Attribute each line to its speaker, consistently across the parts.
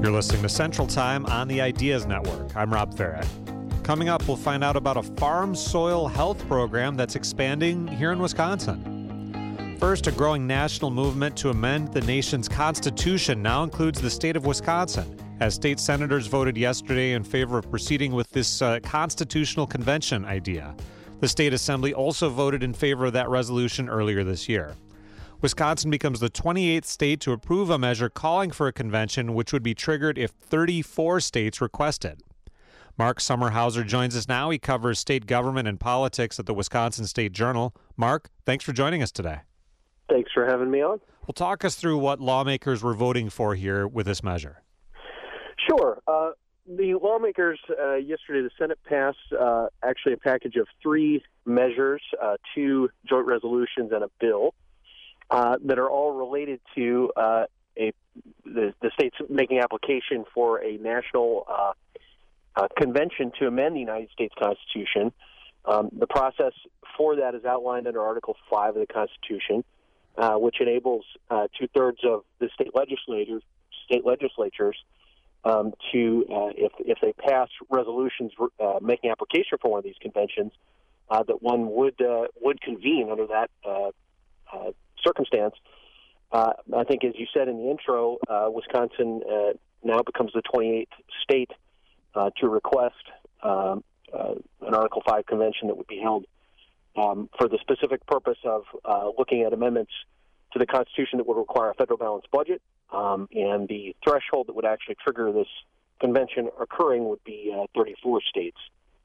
Speaker 1: You're listening to Central Time on the Ideas Network. I'm Rob Farrett. Coming up, we'll find out about a farm soil health program that's expanding here in Wisconsin. First, a growing national movement to amend the nation's constitution now includes the state of Wisconsin, as state senators voted yesterday in favor of proceeding with this constitutional convention idea. The state assembly also voted in favor of that resolution earlier this year. Wisconsin becomes the 28th state to approve a measure calling for a convention, which would be triggered if 34 states requested. Mark Sommerhauser joins us now. He covers state government and politics at the Wisconsin State Journal. Mark, thanks for joining us today.
Speaker 2: Thanks for having me on.
Speaker 1: Well, talk us through what lawmakers were voting for here with this measure.
Speaker 2: Sure. The lawmakers, yesterday, the Senate passed actually a package of three measures, two joint resolutions and a bill that are all related to the states making application for a national convention to amend the United States Constitution. The process for that is outlined under Article 5 of the Constitution, which enables two-thirds of the state legislatures to, if they pass resolutions making application for one of these conventions, that one would convene under that circumstance. I think, as you said in the intro, Wisconsin now becomes the 28th state to request an Article 5 convention that would be held for the specific purpose of looking at amendments to the Constitution that would require a federal balanced budget, and the threshold that would actually trigger this convention occurring would be 34 states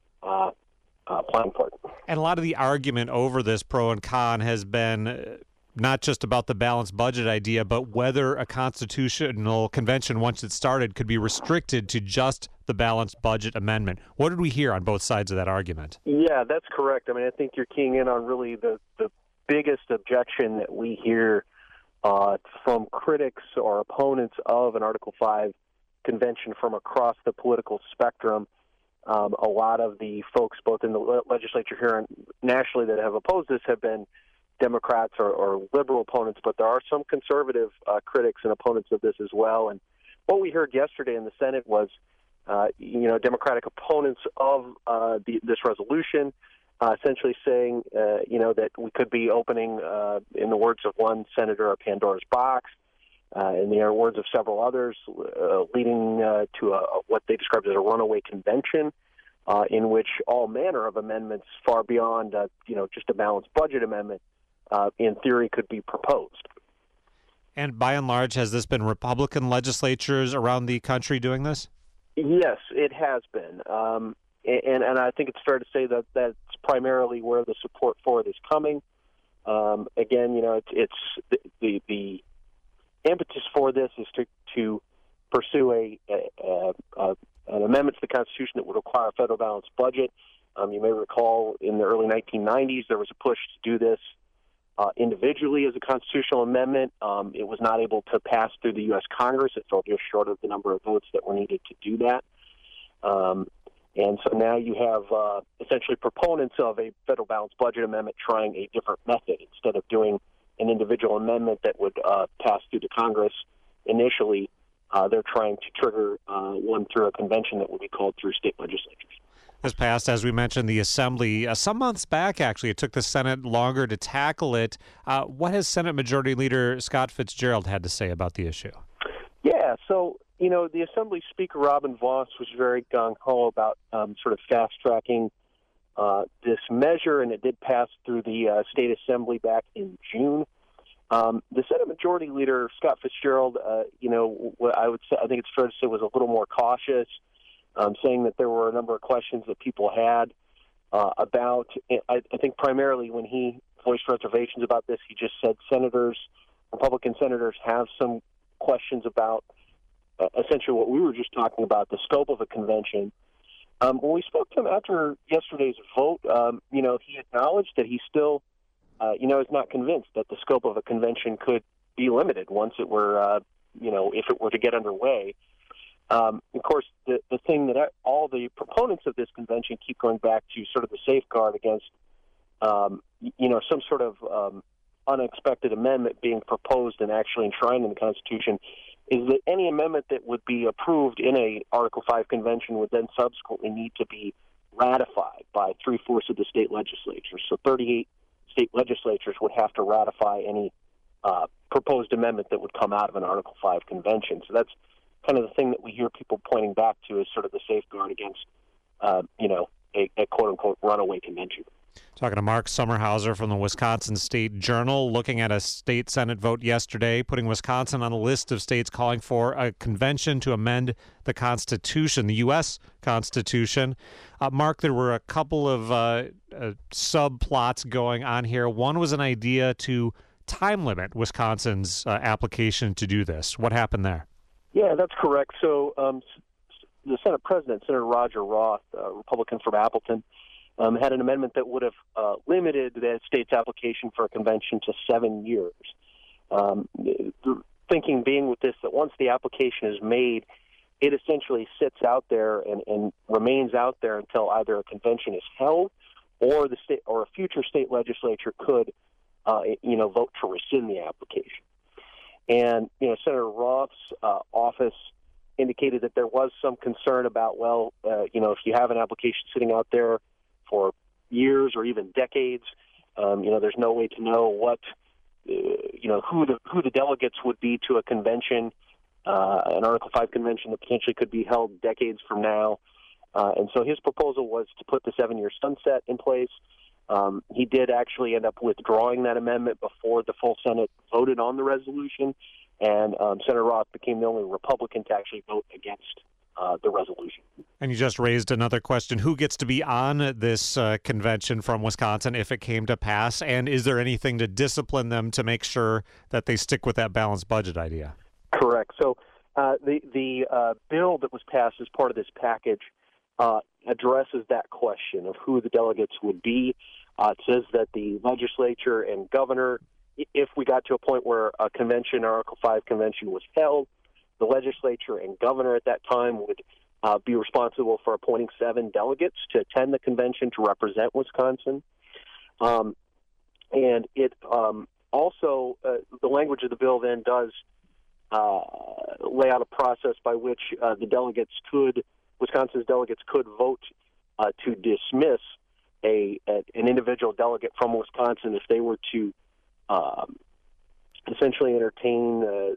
Speaker 2: applying for it.
Speaker 1: And a lot of the argument over this pro and con has been not just about the balanced budget idea, but whether a constitutional convention, once it started, could be restricted to just the balanced budget amendment. What did we hear on both sides of that argument?
Speaker 2: Yeah, that's correct. I mean, I think you're keying in on really the biggest objection that we hear from critics or opponents of an Article 5 convention from across the political spectrum. A lot of the folks, both in the legislature here and nationally, that have opposed this have been Democrats or liberal opponents, but there are some conservative critics and opponents of this as well. And what we heard yesterday in the Senate was, Democratic opponents of this resolution essentially saying, that we could be opening, in the words of one senator, a Pandora's box, in the words of several others, leading to what they described as a runaway convention, in which all manner of amendments far beyond, just a balanced budget amendment, in theory, could be proposed.
Speaker 1: And by and large, has this been Republican legislatures around the country doing this?
Speaker 2: Yes, it has been. And I think it's fair to say that that's primarily where the support for it is coming. Again, it's the impetus for this is to pursue an amendment to the Constitution that would require a federal balanced budget. You may recall in the early 1990s there was a push to do this individually as a constitutional amendment. It was not able to pass through the U.S. Congress. It fell just short of the number of votes that were needed to do that. And so now you have essentially proponents of a federal balanced budget amendment trying a different method. Instead of doing an individual amendment that would pass through the Congress initially, they're trying to trigger one through a convention that would be called through state legislatures.
Speaker 1: This passed, as we mentioned, the Assembly. Some months back, actually, it took the Senate longer to tackle it. What has Senate Majority Leader Scott Fitzgerald had to say about the issue?
Speaker 2: Yeah, so, the Assembly Speaker, Robin Vos, was very gung-ho about sort of fast-tracking this measure, and it did pass through the State Assembly back in June. The Senate Majority Leader, Scott Fitzgerald, what I would say, I think it's fair to say, was a little more cautious, saying that there were a number of questions that people had about, I think primarily when he voiced reservations about this, he just said Republican senators have some questions about essentially what we were just talking about, the scope of a convention. When we spoke to him after yesterday's vote, he acknowledged that he still, is not convinced that the scope of a convention could be limited once it were, if it were to get underway. Of course, the thing that all the proponents of this convention keep going back to, sort of the safeguard against, some sort of unexpected amendment being proposed and actually enshrined in the Constitution, is that any amendment that would be approved in a Article 5 convention would then subsequently need to be ratified by 3/4 of the state legislatures. So 38 state legislatures would have to ratify any proposed amendment that would come out of an Article 5 convention. So that's kind of the thing that we hear people pointing back to as sort of the safeguard against, a quote-unquote runaway convention.
Speaker 1: Talking to Mark Sommerhauser from the Wisconsin State Journal, looking at a state Senate vote yesterday, putting Wisconsin on a list of states calling for a convention to amend the Constitution, the U.S. Constitution. Mark, there were a couple of subplots going on here. One was an idea to time limit Wisconsin's application to do this. What happened there?
Speaker 2: Yeah, that's correct. So the Senate President, Senator Roger Roth, a Republican from Appleton, had an amendment that would have limited the state's application for a convention to 7 years. The thinking being with this that once the application is made, it essentially sits out there and remains out there until either a convention is held or the state or a future state legislature could, vote to rescind the application. And Senator Roth's office indicated that there was some concern about, if you have an application sitting out there for years or even decades, there's no way to know what, who the delegates would be to a convention, an Article 5 convention that potentially could be held decades from now. And so his proposal was to put the 7-year sunset in place. He did actually end up withdrawing that amendment before the full Senate voted on the resolution, and Senator Roth became the only Republican to actually vote against the resolution.
Speaker 1: And you just raised another question. Who gets to be on this convention from Wisconsin if it came to pass? And is there anything to discipline them to make sure that they stick with that balanced budget idea?
Speaker 2: Correct. So the bill that was passed as part of this package addresses that question of who the delegates would be. It says that the legislature and governor, if we got to a point where a convention, Article 5 convention, was held, the legislature and governor at that time would be responsible for appointing 7 delegates to attend the convention to represent Wisconsin. And it also, the language of the bill then does lay out a process by which Wisconsin's delegates could vote to dismiss an individual delegate from Wisconsin if they were to essentially entertain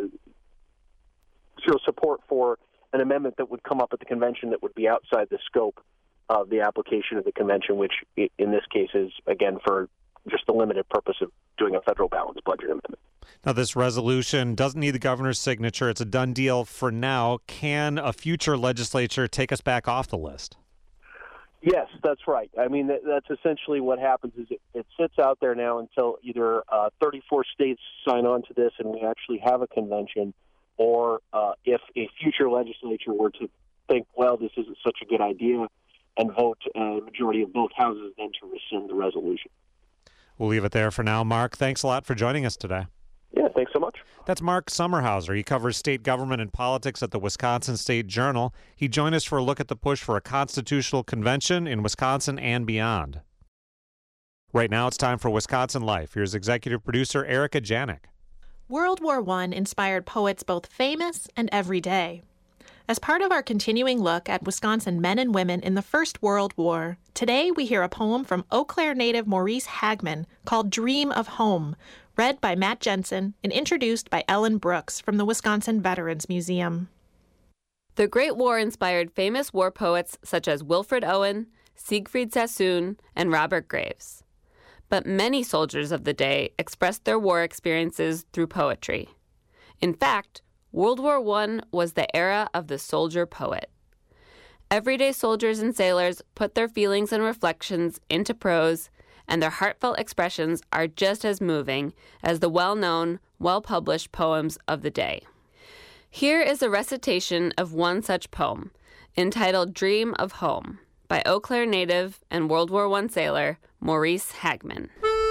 Speaker 2: support for an amendment that would come up at the convention that would be outside the scope of the application of the convention, which in this case is, again, for just the limited purpose of doing a federal balanced budget amendment.
Speaker 1: Now, this resolution doesn't need the governor's signature. It's a done deal for now. Can a future legislature take us back off the list?
Speaker 2: Yes, that's right. I mean, that's essentially what happens is it sits out there now until either 34 states sign on to this and we actually have a convention, or if a future legislature were to think, well, this isn't such a good idea, and vote a majority of both houses then to rescind the resolution.
Speaker 1: We'll leave it there for now. Mark, thanks a lot for joining us today.
Speaker 2: Yeah, thanks so much.
Speaker 1: That's Mark Sommerhauser. He covers state government and politics at the Wisconsin State Journal. He joined us for a look at the push for a constitutional convention in Wisconsin and beyond. Right now, it's time for Wisconsin Life. Here's executive producer Erica Janik.
Speaker 3: World War I inspired poets both famous and everyday. As part of our continuing look at Wisconsin men and women in the First World War, today we hear a poem from Eau Claire native Maurice Hagman called Dream of Home, read by Matt Jensen and introduced by Ellen Brooks from the Wisconsin Veterans Museum.
Speaker 4: The Great War inspired famous war poets such as Wilfred Owen, Siegfried Sassoon, and Robert Graves. But many soldiers of the day expressed their war experiences through poetry. In fact, World War I was the era of the soldier poet. Everyday soldiers and sailors put their feelings and reflections into prose, and their heartfelt expressions are just as moving as the well-known, well-published poems of the day. Here is a recitation of one such poem, entitled Dream of Home, by Eau Claire native and World War I sailor Maurice Hagman.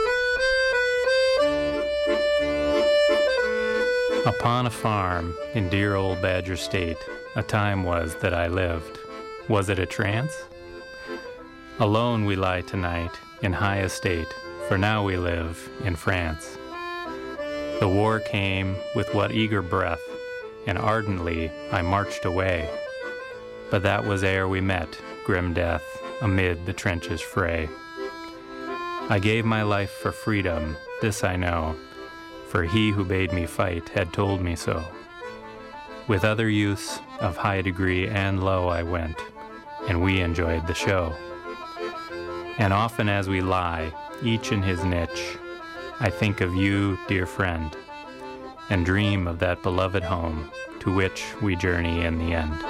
Speaker 5: Upon a farm in dear old Badger State, a time was that I lived. Was it a trance? Alone we lie tonight in high estate, for now we live in France. The war came with what eager breath, and ardently I marched away. But that was ere we met, grim death, amid the trenches' fray. I gave my life for freedom, this I know, for he who bade me fight had told me so. With other youths of high degree and low I went, and we enjoyed the show. And often as we lie, each in his niche, I think of you, dear friend, and dream of that beloved home to which we journey in the end.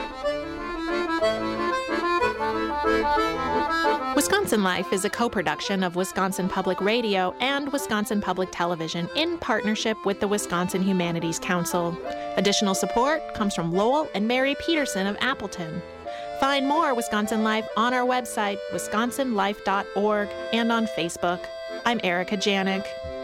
Speaker 3: Wisconsin Life is a co-production of Wisconsin Public Radio and Wisconsin Public Television in partnership with the Wisconsin Humanities Council. Additional support comes from Lowell and Mary Peterson of Appleton. Find more Wisconsin Life on our website, wisconsinlife.org, and on Facebook. I'm Erica Janik.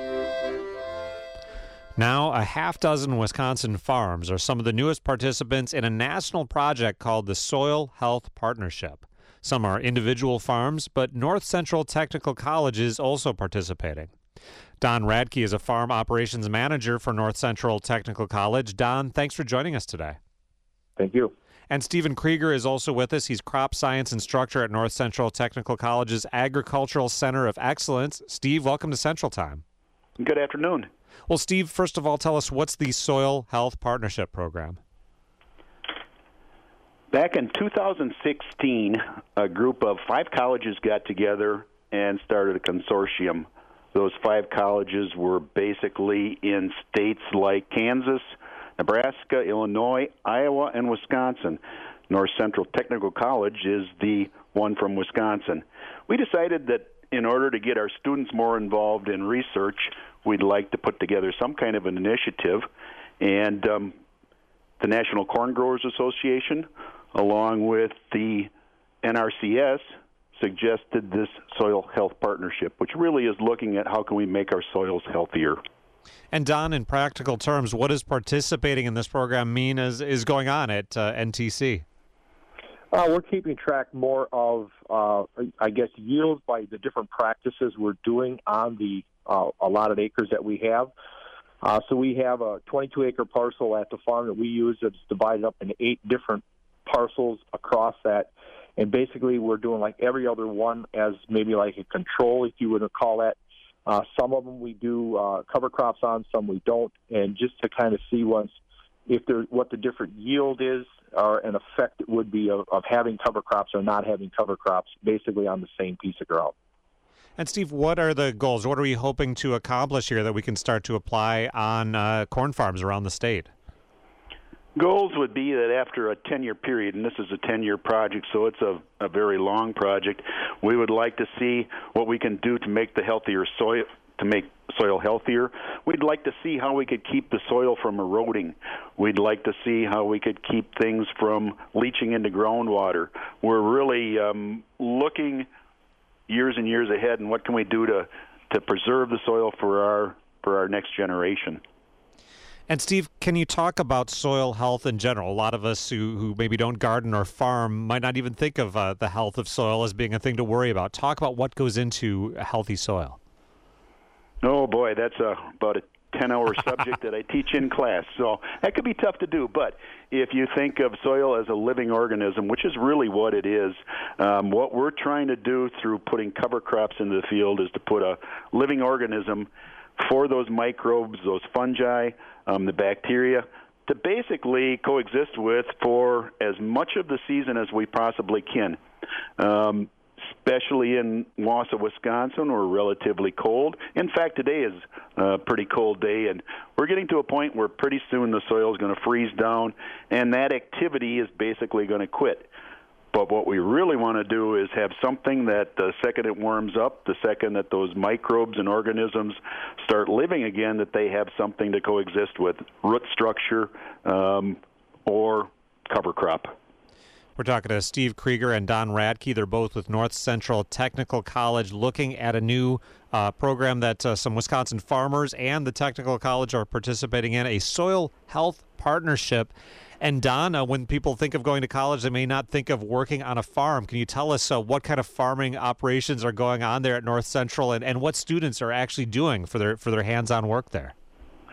Speaker 1: Now, a half dozen Wisconsin farms are some of the newest participants in a national project called the Soil Health Partnership. Some are individual farms, but North Central Technical College is also participating. Don Radke is a farm operations manager for North Central Technical College. Don, thanks for joining us today.
Speaker 6: Thank you.
Speaker 1: And Stephen Krieger is also with us. He's crop science instructor at North Central Technical College's Agricultural Center of Excellence. Steve, welcome to Central Time.
Speaker 6: Good afternoon.
Speaker 1: Well, Steve, first of all, tell us, what's the Soil Health Partnership Program?
Speaker 6: Back in 2016, a group of 5 colleges got together and started a consortium. Those 5 colleges were basically in states like Kansas, Nebraska, Illinois, Iowa, and Wisconsin. North Central Technical College is the one from Wisconsin. We decided that in order to get our students more involved in research, we'd like to put together some kind of an initiative. And the National Corn Growers Association, along with the NRCS, suggested this Soil Health Partnership, which really is looking at how can we make our soils healthier.
Speaker 1: And Don, in practical terms, what does participating in this program mean is going on at NTC?
Speaker 7: We're keeping track more of, yields by the different practices we're doing on the allotted acres that we have. So we have a 22-acre parcel at the farm that we use that's divided up into 8 different parcels across that. And basically we're doing like every other one as maybe like a control, if you would call that. Some of them we do cover crops on, some we don't. And just to kind of see what the different yield is or an effect it would be of having cover crops or not having cover crops basically on the same piece of ground.
Speaker 1: And Steve, what are the goals? What are we hoping to accomplish here that we can start to apply on corn farms around the state?
Speaker 6: Goals would be that after a 10-year period, and this is a 10-year project, so it's a very long project, we would like to see what we can do to make the healthier soil, to make soil healthier. We'd like to see how we could keep the soil from eroding. We'd like to see how we could keep things from leaching into groundwater. We're really looking years and years ahead, and what can we do to preserve the soil for our next generation.
Speaker 1: And Steve, can you talk about soil health in general? A lot of us who maybe don't garden or farm might not even think of the health of soil as being a thing to worry about. Talk about what goes into a healthy soil.
Speaker 6: Oh, boy, that's about a 10-hour subject that I teach in class. So that could be tough to do. But if you think of soil as a living organism, which is really what it is, what we're trying to do through putting cover crops into the field is to put a living organism for those microbes, those fungi, the bacteria, to basically coexist with for as much of the season as we possibly can. Especially in Wausau, Wisconsin, we're relatively cold. In fact, today is a pretty cold day, and we're getting to a point where pretty soon the soil is going to freeze down, and that activity is basically going to quit. But what we really want to do is have something that the second it warms up, the second that those microbes and organisms start living again, that they have something to coexist with, root structure or cover crop.
Speaker 1: We're talking to Steve Krieger and Don Radke. They're both with North Central Technical College, looking at a new program that some Wisconsin farmers and the Technical College are participating in, a soil health partnership. And Don, when people think of going to college, they may not think of working on a farm. Can you tell us what kind of farming operations are going on there at North Central, and what students are actually doing for their hands-on work there?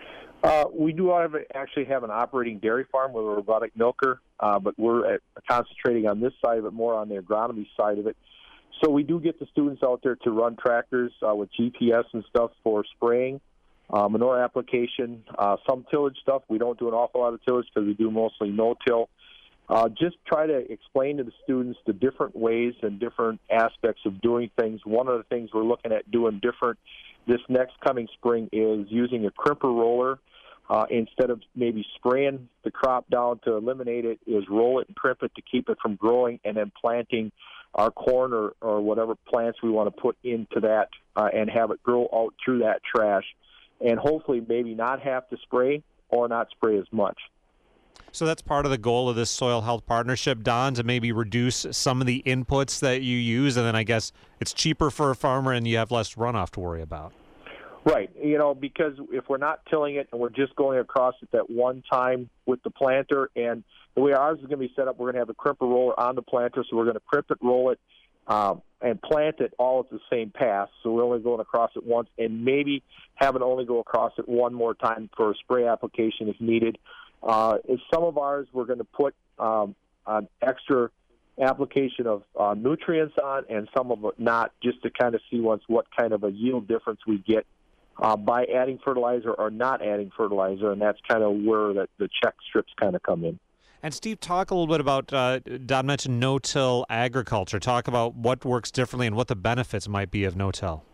Speaker 7: We do actually have an operating dairy farm with a robotic milker, but we're concentrating on this side of it, more on the agronomy side of it. So we do get the students out there to run tractors with GPS and stuff for spraying, manure application, some tillage stuff. We don't do an awful lot of tillage because we do mostly no-till. Just try to explain to the students the different ways and different aspects of doing things. One of the things we're looking at doing different this next coming spring is using a crimper roller. Instead of maybe spraying the crop down to eliminate it, is roll it and crimp it to keep it from growing, and then planting our corn or whatever plants we want to put into that and have it grow out through that trash, and hopefully maybe not have to spray or not spray as much.
Speaker 1: So that's part of the goal of this soil health partnership, Don, to maybe reduce some of the inputs that you use, and then I guess it's cheaper for a farmer and you have less runoff to worry about.
Speaker 7: Right, because if we're not tilling it and we're just going across it that one time with the planter, and the way ours is going to be set up, we're going to have the crimper roller on the planter, so we're going to crimp it, roll it, and plant it all at the same pass. So we're only going across it once, and maybe have it only go across it one more time for a spray application if needed. If some of ours we're going to put an extra application of nutrients on, and some of it not, just to kind of see what kind of a yield difference we get by adding fertilizer or not adding fertilizer, and that's kind of where the check strips kind of come in.
Speaker 1: And Steve, talk a little bit about, Don mentioned no-till agriculture. Talk about what works differently and what the benefits might be of no-till.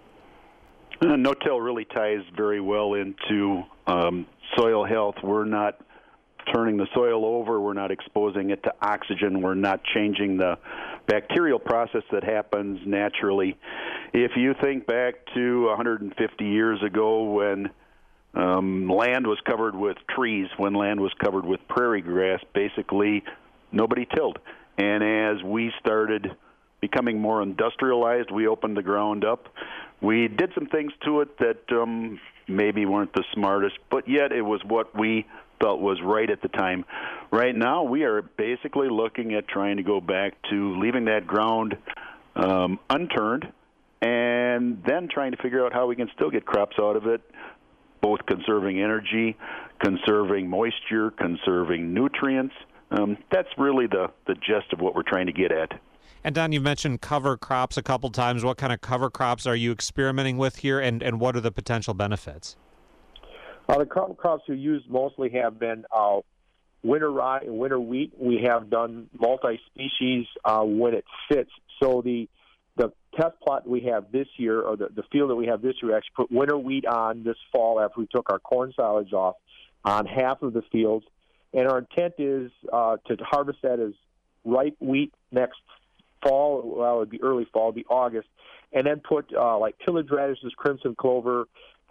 Speaker 6: No-till really ties very well into soil health. We're not turning the soil over. We're not exposing it to oxygen. We're not changing the bacterial process that happens naturally. If you think back to 150 years ago when land was covered with trees, when land was covered with prairie grass, basically nobody tilled. And as we started becoming more industrialized, we opened the ground up. We did some things to it that maybe weren't the smartest, but yet it was what we felt was right at the time. Right now, we are basically looking at trying to go back to leaving that ground unturned, and then trying to figure out how we can still get crops out of it, both conserving energy, conserving moisture, conserving nutrients. That's really the gist of what we're trying to get at.
Speaker 1: And Don, you've mentioned cover crops a couple times. What kind of cover crops are you experimenting with here, and what are the potential benefits?
Speaker 7: The cover crops we use mostly have been winter rye and winter wheat. We have done multi-species when it fits. So the test plot we have this year, or the field that we have this year, we actually put winter wheat on this fall after we took our corn silage off on half of the fields. And our intent is to harvest that as ripe wheat next fall. Well, it would be early fall, it would be August. And then put like tillage radishes, crimson clover,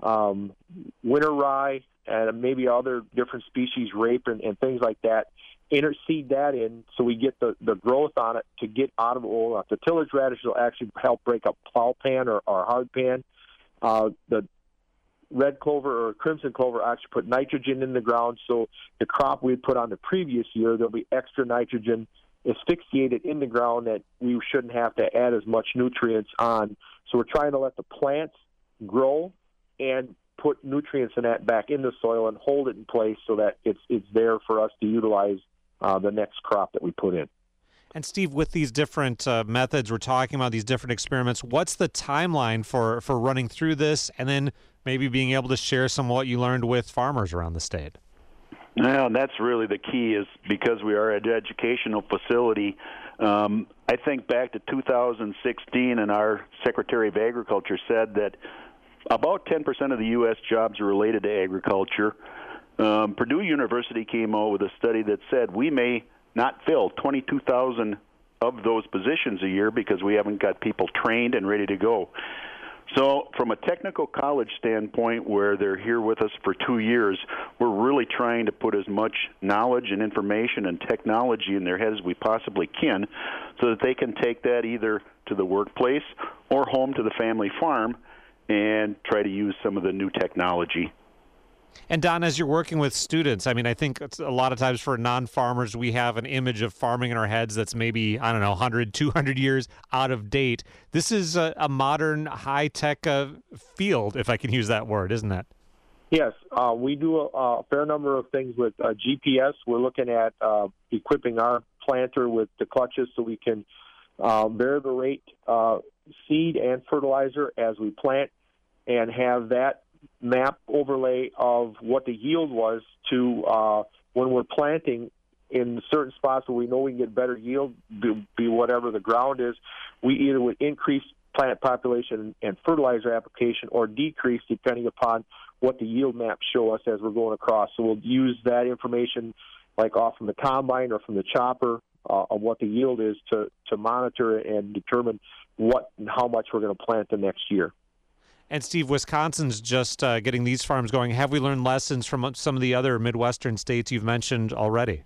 Speaker 7: winter rye, and maybe other different species, rape and things like that. Interseed that in so we get the growth on it to get out of oil. The tillage radish will actually help break up plow pan or hard pan. The red clover or crimson clover actually put nitrogen in the ground, so the crop we put on the previous year, there'll be extra nitrogen asphyxiated in the ground that we shouldn't have to add as much nutrients on. So we're trying to let the plants grow and put nutrients in that back in the soil and hold it in place so that it's there for us to utilize the next crop that we put in.
Speaker 1: And Steve, with these different methods we're talking about, these different experiments, what's the timeline for running through this, and then maybe being able to share some of what you learned with farmers around the state?
Speaker 6: Well, that's really the key, is because we are an educational facility. I think back to 2016, and our Secretary of Agriculture said that about 10% of the U.S. jobs are related to agriculture. Purdue University came out with a study that said we may not fill 22,000 of those positions a year because we haven't got people trained and ready to go. So from a technical college standpoint, where they're here with us for 2 years, we're really trying to put as much knowledge and information and technology in their heads as we possibly can so that they can take that either to the workplace or home to the family farm and try to use some of the new technology.
Speaker 1: And Don, as you're working with students, I mean, I think it's a lot of times for non-farmers, we have an image of farming in our heads that's maybe, 100, 200 years out of date. This is a modern, high-tech field, if I can use that word, isn't it?
Speaker 7: Yes, we do a fair number of things with GPS. We're looking at equipping our planter with the clutches so we can variable rate seed and fertilizer as we plant, and have that map overlay of what the yield was to when we're planting in certain spots where we know we can get better yield, be whatever the ground is. We either would increase plant population and fertilizer application or decrease depending upon what the yield maps show us as we're going across. So we'll use that information like off from the combine or from the chopper of what the yield is to monitor and determine what and how much we're going to plant the next year.
Speaker 1: And Steve, Wisconsin's just getting these farms going. Have we learned lessons from some of the other Midwestern states you've mentioned already?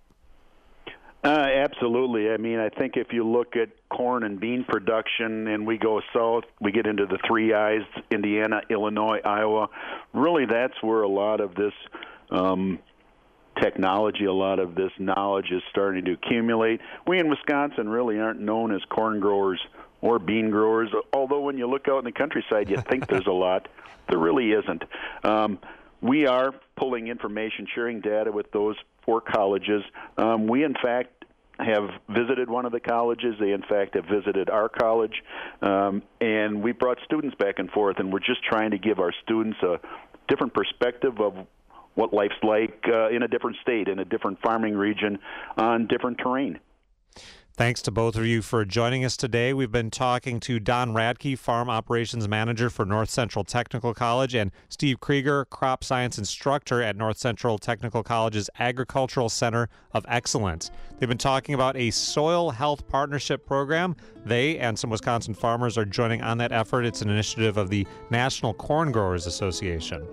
Speaker 6: Absolutely. I mean, I think if you look at corn and bean production and we go south, we get into the three I's, Indiana, Illinois, Iowa. Really, that's where a lot of this technology, a lot of this knowledge is starting to accumulate. We in Wisconsin really aren't known as corn growers or bean growers, although when you look out in the countryside, you think there's a lot. There really isn't. We are pulling information, sharing data with those 4 colleges. We, in fact, have visited one of the colleges. They, in fact, have visited our college. And we brought students back and forth, and we're just trying to give our students a different perspective of what life's like in a different state, in a different farming region, on different terrain.
Speaker 1: Thanks to both of you for joining us today. We've been talking to Don Radke, Farm Operations Manager for North Central Technical College, and Steve Krieger, Crop Science Instructor at North Central Technical College's Agricultural Center of Excellence. They've been talking about a soil health partnership program. They and some Wisconsin farmers are joining on that effort. It's an initiative of the National Corn Growers Association.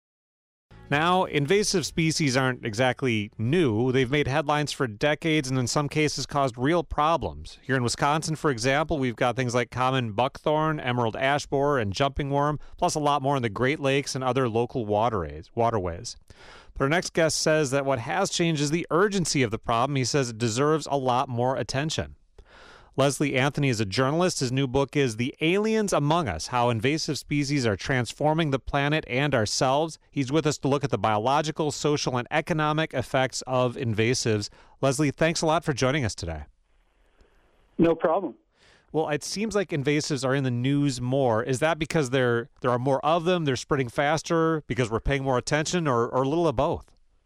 Speaker 1: Now, invasive species aren't exactly new. They've made headlines for decades and in some cases caused real problems. Here in Wisconsin, for example, we've got things like common buckthorn, emerald ash borer, and jumping worm, plus a lot more in the Great Lakes and other local waterways. But our next guest says that what has changed is the urgency of the problem. He says it deserves a lot more attention. Leslie Anthony is a journalist. His new book is The Aliens Among Us, How Invasive Species Are Transforming the Planet and Ourselves. He's with us to look at the biological, social, and economic effects of invasives. Leslie, thanks a lot for joining us today.
Speaker 8: No problem.
Speaker 1: Well, it seems like invasives are in the news more. Is that because there are more of them, they're spreading faster, because we're paying more attention, or a little of both?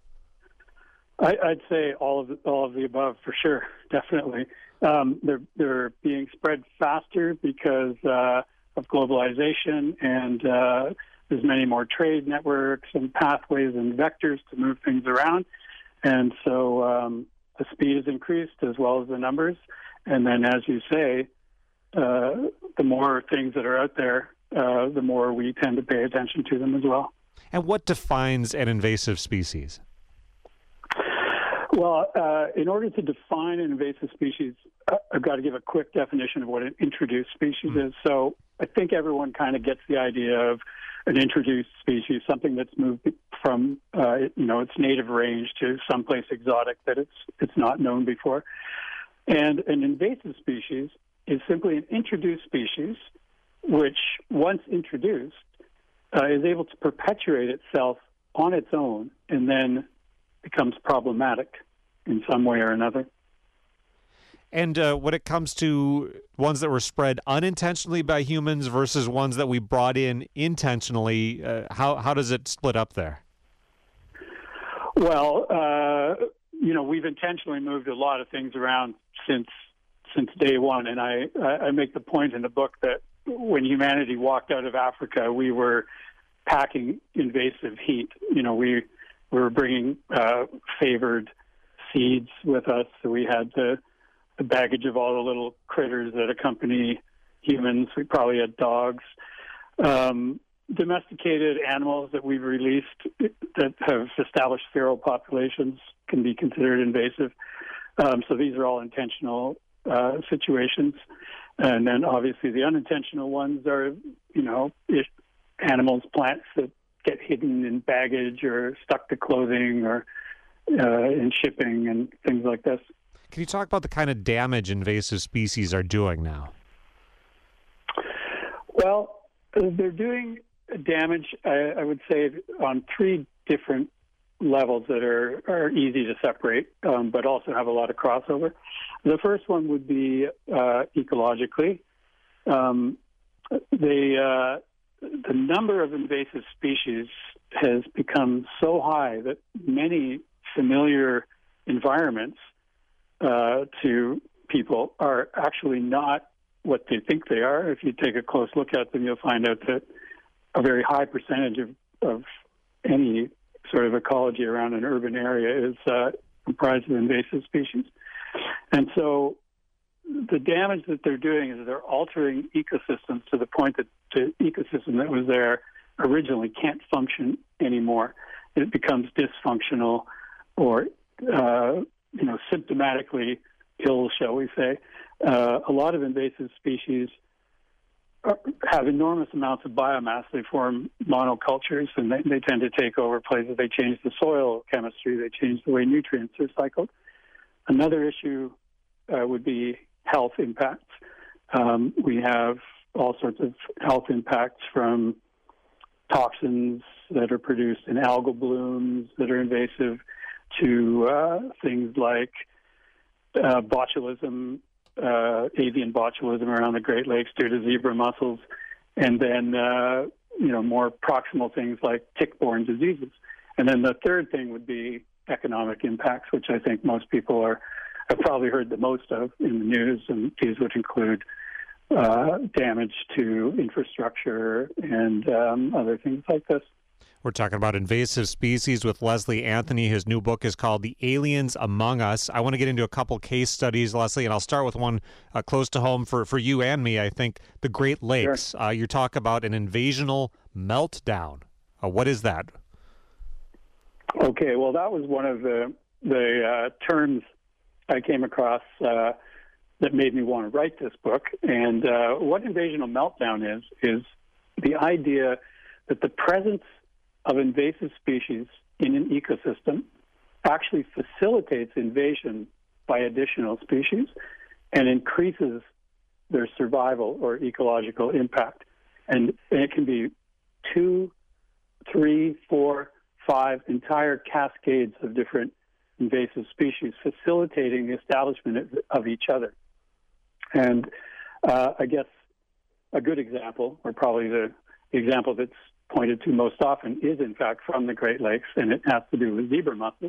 Speaker 8: I'd say all of the above for sure, definitely. They're being spread faster because of globalization, and there's many more trade networks and pathways and vectors to move things around. And so the speed has increased as well as the numbers. And then, as you say, the more things that are out there, the more we tend to pay attention to them as well.
Speaker 1: And what defines an invasive species?
Speaker 8: Well, in order to define an invasive species, I've got to give a quick definition of what an introduced species is. So I think everyone kind of gets the idea of an introduced species, something that's moved from its native range to someplace exotic that it's not known before. And an invasive species is simply an introduced species, which once introduced is able to perpetuate itself on its own and then becomes problematic in some way or another.
Speaker 1: And when it comes to ones that were spread unintentionally by humans versus ones that we brought in intentionally, how does it split up there?
Speaker 8: Well, we've intentionally moved a lot of things around since day one, and I make the point in the book that when humanity walked out of Africa, we were packing invasive heat. We were bringing favored seeds with us, so we had the baggage of all the little critters that accompany humans. We probably had dogs. Domesticated animals that we've released that have established feral populations can be considered invasive. So these are all intentional situations. And then obviously the unintentional ones are, animals, plants that get hidden in baggage or stuck to clothing or in shipping and things like this.
Speaker 1: Can you talk about the kind of damage invasive species are doing now?
Speaker 8: Well, they're doing damage, I would say, on three different levels that are easy to separate, but also have a lot of crossover. The first one would be ecologically. The number of invasive species has become so high that many familiar environments to people are actually not what they think they are. If you take a close look at them, you'll find out that a very high percentage of any sort of ecology around an urban area is comprised of invasive species. And so the damage that they're doing is they're altering ecosystems to the point that the ecosystem that was there originally can't function anymore. It becomes dysfunctional or, symptomatically ill, shall we say. A lot of invasive species have enormous amounts of biomass. They form monocultures, and they tend to take over places. They change the soil chemistry. They change the way nutrients are cycled. Another issue would be health impacts. We have all sorts of health impacts from toxins that are produced in algal blooms that are invasive to things like botulism, avian botulism around the Great Lakes due to zebra mussels, and then more proximal things like tick-borne diseases. And then the third thing would be economic impacts, which I think most people have probably heard the most of in the news, and these would include damage to infrastructure and other things like this.
Speaker 1: We're talking about invasive species with Leslie Anthony. His new book is called The Aliens Among Us. I want to get into a couple case studies, Leslie, and I'll start with one close to home for you and me, I think, the Great Lakes. Sure. You talk about an invasional meltdown. What is that?
Speaker 8: Okay, well, that was one of the terms I came across that made me want to write this book. And what invasional meltdown is the idea that the presence of invasive species in an ecosystem actually facilitates invasion by additional species and increases their survival or ecological impact. And it can be 2, 3, 4, 5 entire cascades of different invasive species facilitating the establishment of each other. And I guess a good example, or probably the example that's pointed to most often, is in fact from the Great Lakes, and it has to do with zebra mussels.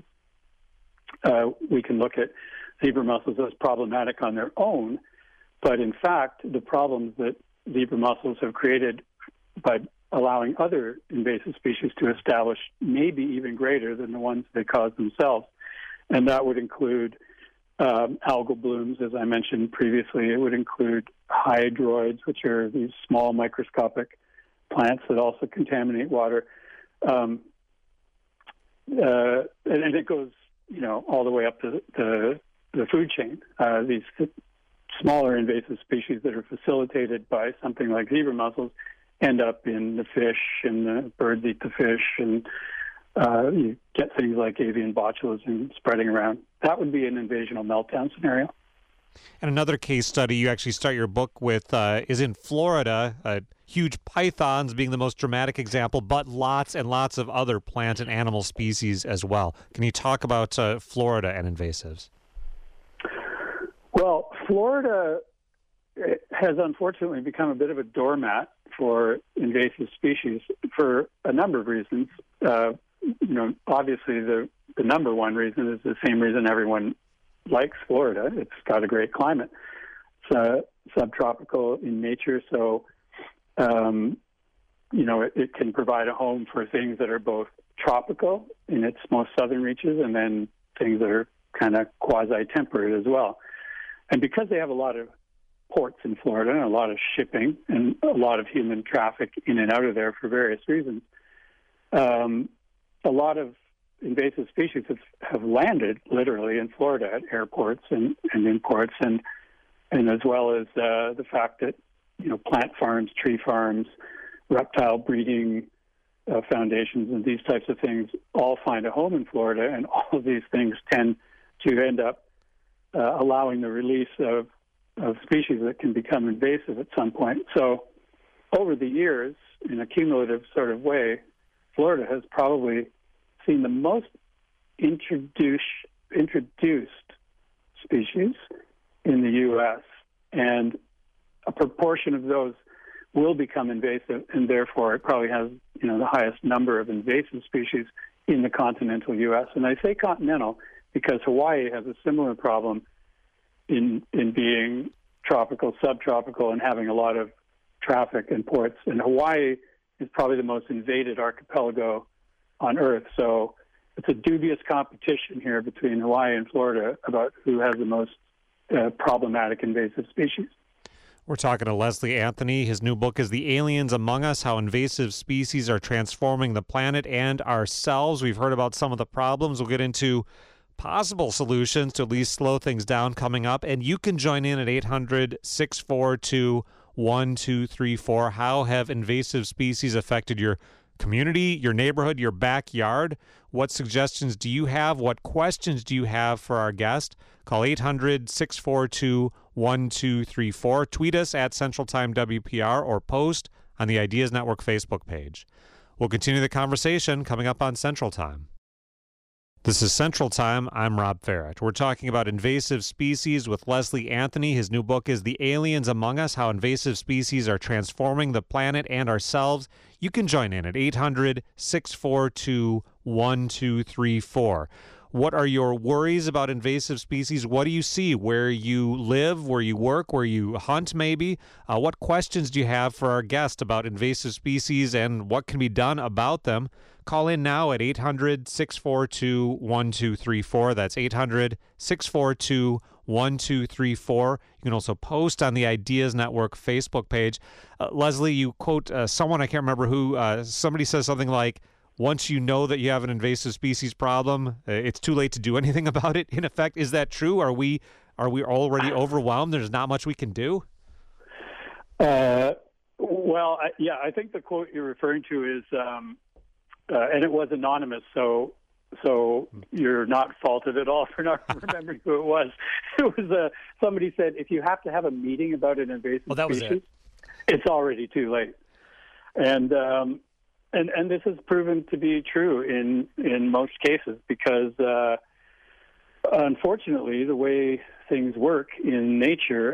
Speaker 8: We can look at zebra mussels as problematic on their own, but in fact, the problems that zebra mussels have created by allowing other invasive species to establish may be even greater than the ones they cause themselves. And that would include algal blooms, as I mentioned previously. It would include hydroids, which are these small microscopic plants that also contaminate water. And it goes, all the way up to the food chain. These smaller invasive species that are facilitated by something like zebra mussels end up in the fish, and the birds eat the fish, and you get things like avian botulism spreading around. That would be an invasional meltdown scenario.
Speaker 1: And another case study you actually start your book with is in Florida, huge pythons being the most dramatic example, but lots and lots of other plant and animal species as well. Can you talk about Florida and invasives?
Speaker 8: Well, Florida has unfortunately become a bit of a doormat for invasive species for a number of reasons. Obviously the number one reason is the same reason everyone likes Florida. It's got a great climate. It's subtropical in nature, so it can provide a home for things that are both tropical in its most southern reaches and then things that are kind of quasi-temperate as well. And because they have a lot of ports in Florida and a lot of shipping and a lot of human traffic in and out of there for various reasons, a lot of invasive species have landed literally in Florida at airports and in ports, and as well as the fact that plant farms, tree farms, reptile breeding foundations, and these types of things all find a home in Florida, and all of these things tend to end up allowing the release of species that can become invasive at some point. So over the years, in a cumulative sort of way, Florida has probably seen the most introduced species in the U.S., and a proportion of those will become invasive, and therefore it probably has, the highest number of invasive species in the continental U.S. And I say continental because Hawaii has a similar problem in being tropical, subtropical, and having a lot of traffic and ports. And Hawaii is probably the most invaded archipelago on Earth. So it's a dubious competition here between Hawaii and Florida about who has the most problematic invasive species.
Speaker 1: We're talking to Leslie Anthony. His new book is The Aliens Among Us, How Invasive Species Are Transforming the Planet and Ourselves. We've heard about some of the problems. We'll get into possible solutions to at least slow things down coming up. And you can join in at 800-642-1234. How have invasive species affected your community, your neighborhood, your backyard? What suggestions do you have? What questions do you have for our guest? Call 800-642-1234. Tweet us at Central Time WPR or post on the Ideas Network Facebook page. We'll continue the conversation coming up on Central Time. This is Central Time. I'm Rob Farrett. We're talking about invasive species with Leslie Anthony. His new book is The Aliens Among Us, How Invasive Species Are Transforming the Planet and Ourselves. You can join in at 800-642-1234. What are your worries about invasive species? What do you see where you live, where you work, where you hunt maybe? What questions do you have for our guest about invasive species and what can be done about them? Call in now at 800-642-1234. That's 800-642-1234. You can also post on the Ideas Network Facebook page. Leslie, you quote someone, I can't remember who, somebody says something like, once you know that you have an invasive species problem, it's too late to do anything about it. In effect, is that true? Are we already overwhelmed? There's not much we can do?
Speaker 8: I think the quote you're referring to is, and it was anonymous, so you're not faulted at all for not remembering who it was. It was somebody said, if you have to have a meeting about an invasive species, it's already too late. And this has proven to be true in most cases because, unfortunately, the way things work in nature,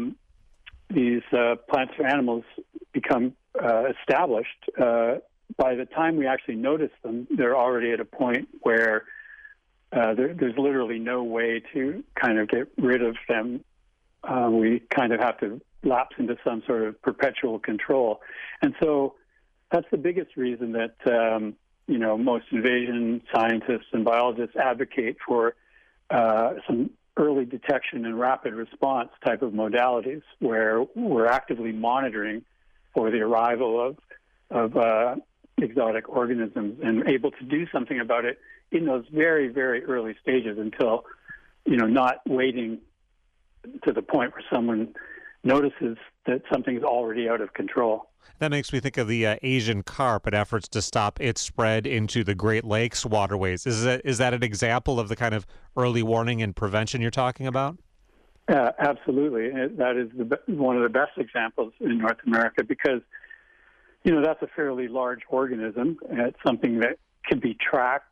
Speaker 8: these plants or animals become established. By the time we actually notice them, they're already at a point where there's literally no way to kind of get rid of them. We kind of have to lapse into some sort of perpetual control. And so that's the biggest reason that, most invasion scientists and biologists advocate for some early detection and rapid response type of modalities where we're actively monitoring for the arrival of exotic organisms and able to do something about it in those very, very early stages until, not waiting to the point where someone notices that something's already out of control.
Speaker 1: That makes me think of the Asian carp and efforts to stop its spread into the Great Lakes waterways. Is that an example of the kind of early warning and prevention you're talking about?
Speaker 8: Absolutely. That is one of the best examples in North America because, that's a fairly large organism. It's something that can be tracked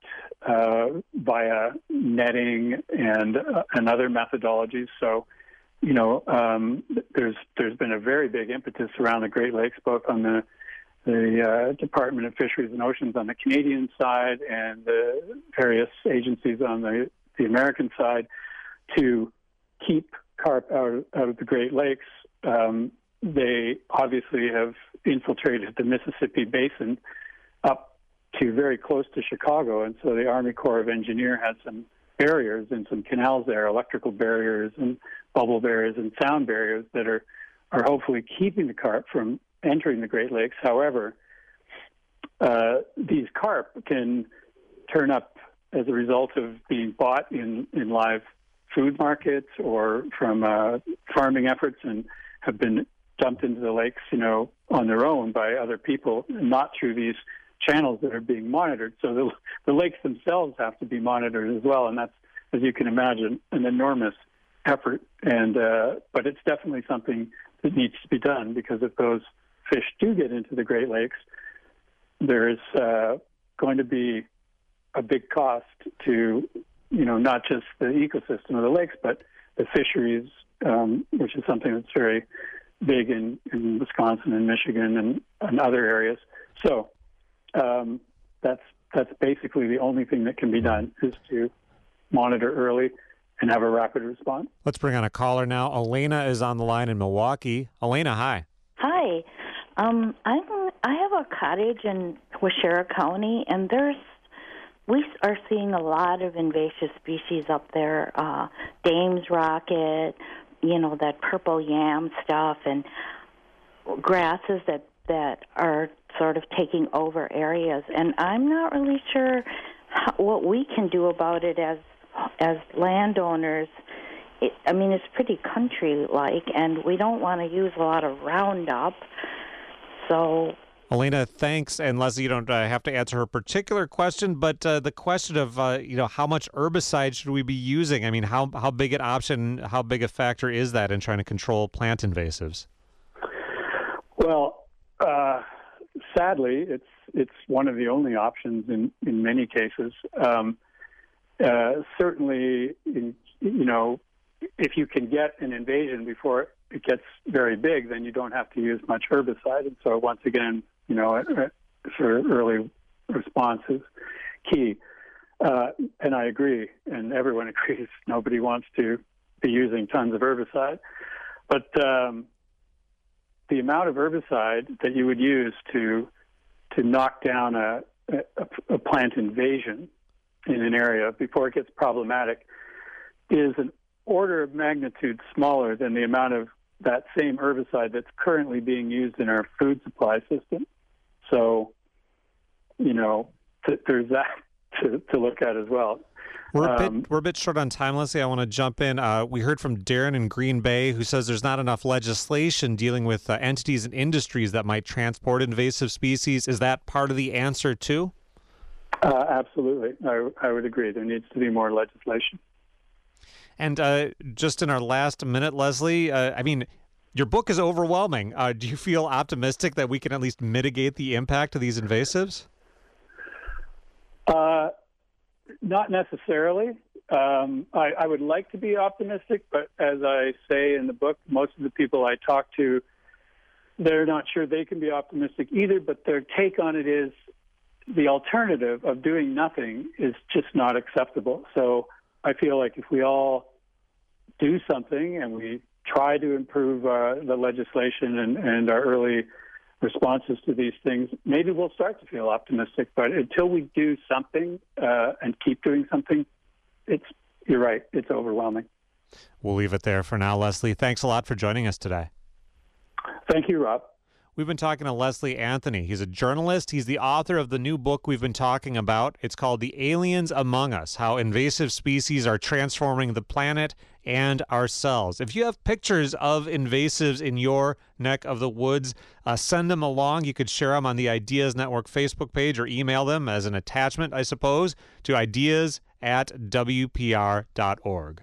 Speaker 8: via netting and other methodologies. So, there's been a very big impetus around the Great Lakes, both on the Department of Fisheries and Oceans on the Canadian side and the various agencies on the American side to keep carp out of the Great Lakes. They obviously have infiltrated the Mississippi Basin up to very close to Chicago, and so the Army Corps of Engineers has some barriers and some canals there, electrical barriers and bubble barriers and sound barriers that are hopefully keeping the carp from entering the Great Lakes. However, these carp can turn up as a result of being bought in live food markets or from farming efforts and have been dumped into the lakes, on their own by other people, not through these channels that are being monitored. So the lakes themselves have to be monitored as well, and that's, as you can imagine, an enormous effort. And but it's definitely something that needs to be done because if those fish do get into the Great Lakes, there's going to be a big cost to, not just the ecosystem of the lakes, but the fisheries, which is something that's very big in Wisconsin and Michigan and other areas. So that's basically the only thing that can be done, is to monitor early and have a rapid response.
Speaker 1: Let's bring on a caller now. Elena is on the line in Milwaukee. Elena, hi.
Speaker 9: Hi. I have a cottage in Waushara County, and we are seeing a lot of invasive species up there. Dame's rocket, that purple yam stuff, and grasses that are sort of taking over areas. And I'm not really sure what we can do about it as landowners. It's pretty country-like, and we don't want to use a lot of Roundup. So,
Speaker 1: Elena, thanks. And Leslie, you don't have to answer her particular question, but the question of how much herbicide should we be using? I mean, how big an option, how big a factor is that in trying to control plant invasives?
Speaker 8: Well, sadly, it's one of the only options in many cases. Certainly, if you can get an invasion before it gets very big, then you don't have to use much herbicide. And so once again, for early response is key. And I agree, and everyone agrees, nobody wants to be using tons of herbicide. But the amount of herbicide that you would use to knock down a plant invasion in an area before it gets problematic is an order of magnitude smaller than the amount of that same herbicide that's currently being used in our food supply system. So, there's that to look at as well.
Speaker 1: We're a bit short on time, Leslie. I want to jump in. We heard from Darren in Green Bay, who says there's not enough legislation dealing with entities and industries that might transport invasive species. Is that part of the answer too?
Speaker 8: Absolutely. I would agree. There needs to be more legislation.
Speaker 1: And just in our last minute, Leslie, your book is overwhelming. Do you feel optimistic that we can at least mitigate the impact of these invasives?
Speaker 8: Not necessarily. I would like to be optimistic, but as I say in the book, most of the people I talk to, they're not sure they can be optimistic either, but their take on it is the alternative of doing nothing is just not acceptable. So I feel like if we all do something and we try to improve the legislation and our early responses to these things, maybe we'll start to feel optimistic. But until we do something and keep doing something, you're right, it's overwhelming.
Speaker 1: We'll leave it there for now, Leslie. Thanks a lot for joining us today.
Speaker 8: Thank you, Rob.
Speaker 1: We've been talking to Leslie Anthony. He's a journalist. He's the author of the new book we've been talking about. It's called The Aliens Among Us, How Invasive Species Are Transforming the Planet and Ourselves. If you have pictures of invasives in your neck of the woods, send them along. You could share them on the Ideas Network Facebook page or email them as an attachment, I suppose, to ideas@wpr.org.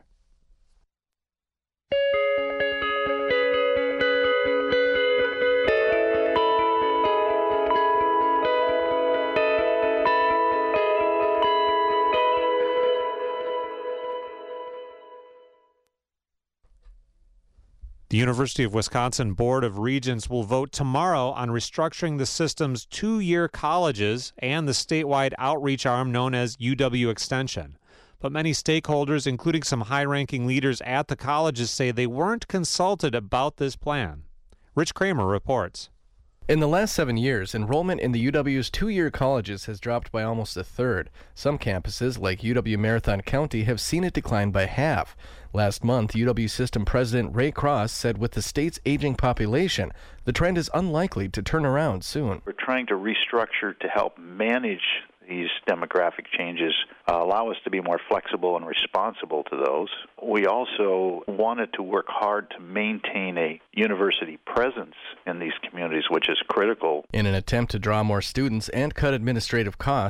Speaker 1: The University of Wisconsin Board of Regents will vote tomorrow on restructuring the system's two-year colleges and the statewide outreach arm known as UW Extension. But many stakeholders, including some high-ranking leaders at the colleges, say they weren't consulted about this plan. Rich Kramer reports.
Speaker 10: In the last 7 years, enrollment in the UW's two-year colleges has dropped by almost a third. Some campuses, like UW Marathon County, have seen it decline by half. Last month, UW System President Ray Cross said with the state's aging population, the trend is unlikely to turn around soon.
Speaker 11: We're trying to restructure to help manage these demographic changes, allow us to be more flexible and responsible to those. We also wanted to work hard to maintain a university presence in these communities, which is critical.
Speaker 10: In an attempt to draw more students and cut administrative costs,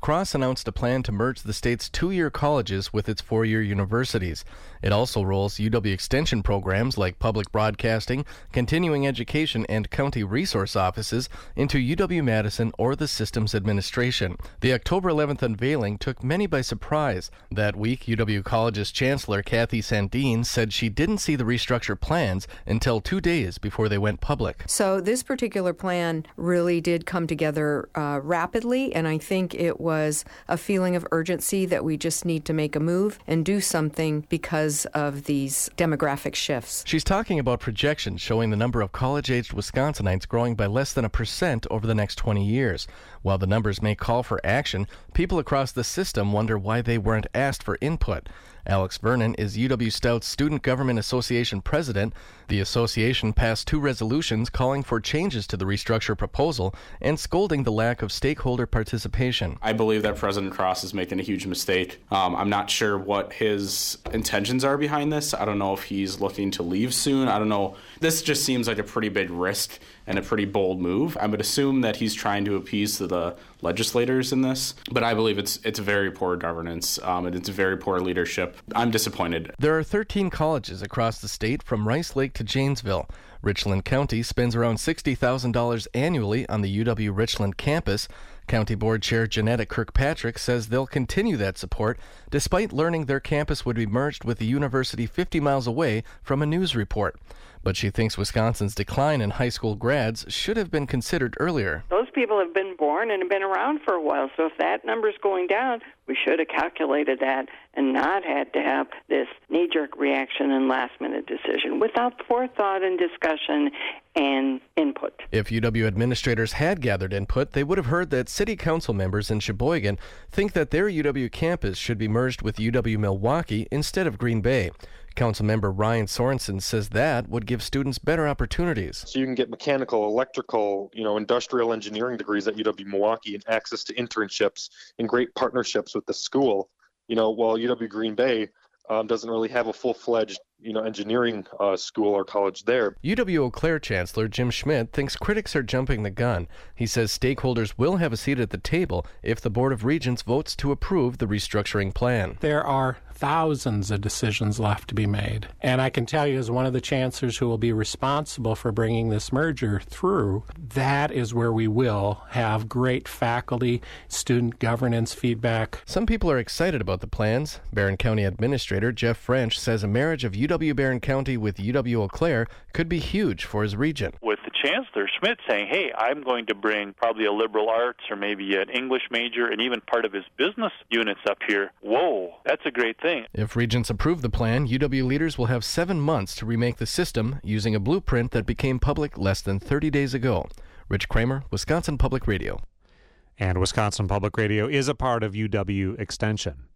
Speaker 10: Cross announced a plan to merge the state's 2-year colleges with its 4-year universities. It also rolls UW Extension programs like public broadcasting, continuing education, and county resource offices into UW-Madison or the system's administration. The October 11th unveiling took many by surprise. That week, UW College's Chancellor Kathy Sandeen said she didn't see the restructure plans until 2 days before they went public.
Speaker 12: So this particular plan really did come together rapidly, and I think it was a feeling of urgency that we just need to make a move and do something because of these demographic shifts.
Speaker 10: She's talking about projections showing the number of college-aged Wisconsinites growing by less than 1% over the next 20 years. While the numbers may call for action, people across the system wonder why they weren't asked for input. Alex Vernon is UW Stout's Student Government Association president. The association passed 2 resolutions calling for changes to the restructure proposal and scolding the lack of stakeholder participation.
Speaker 13: I believe that President Cross is making a huge mistake. I'm not sure what his intentions are behind this. I don't know if he's looking to leave soon. I don't know. This just seems like a pretty big risk and a pretty bold move. I would assume that he's trying to appease the legislators in this, but I believe it's very poor governance and it's very poor leadership. I'm disappointed.
Speaker 10: There are 13 colleges across the state from Rice Lake to Janesville. Richland County spends around $60,000 annually on the UW Richland campus. County Board Chair Janetta Kirkpatrick says they'll continue that support despite learning their campus would be merged with a university 50 miles away from a news report. But she thinks Wisconsin's decline in high school grads should have been considered earlier.
Speaker 14: Those people have been born and have been around for a while, so if that number's going down, we should have calculated that and not had to have this knee-jerk reaction and last-minute decision without forethought and discussion and input.
Speaker 10: If UW administrators had gathered input, they would have heard that city council members in Sheboygan think that their UW campus should be merged with UW-Milwaukee instead of Green Bay. Councilmember Ryan Sorensen says that would give students better opportunities.
Speaker 15: So you can get mechanical, electrical, industrial engineering degrees at UW-Milwaukee and access to internships and great partnerships with the school. While UW Green Bay doesn't really have a full-fledged engineering school or college there.
Speaker 10: UW Eau Claire Chancellor Jim Schmidt thinks critics are jumping the gun. He says stakeholders will have a seat at the table if the Board of Regents votes to approve the restructuring plan.
Speaker 16: There are thousands of decisions left to be made. And I can tell you, as one of the chancellors who will be responsible for bringing this merger through, that is where we will have great faculty, student governance feedback.
Speaker 10: Some people are excited about the plans. Barron County Administrator Jeff French says a marriage of UW Barron County with UW Eau Claire could be huge for his region.
Speaker 17: With the Chancellor Schmidt saying, hey, I'm going to bring probably a liberal arts or maybe an English major and even part of his business units up here, whoa, that's a great thing.
Speaker 10: If Regents approve the plan, UW leaders will have 7 months to remake the system using a blueprint that became public less than 30 days ago. Rich Kramer, Wisconsin Public Radio.
Speaker 1: And Wisconsin Public Radio is a part of UW Extension.